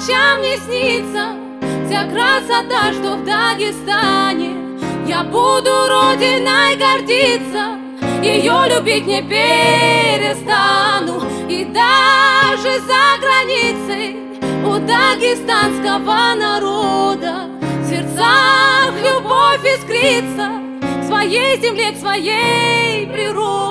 ночам не снится вся красота, что в Дагестане. Я буду родиной гордиться, ее любить не перестану. И даже за границей у дагестанского народа в сердцах любовь искрится к своей земле, к своей природе.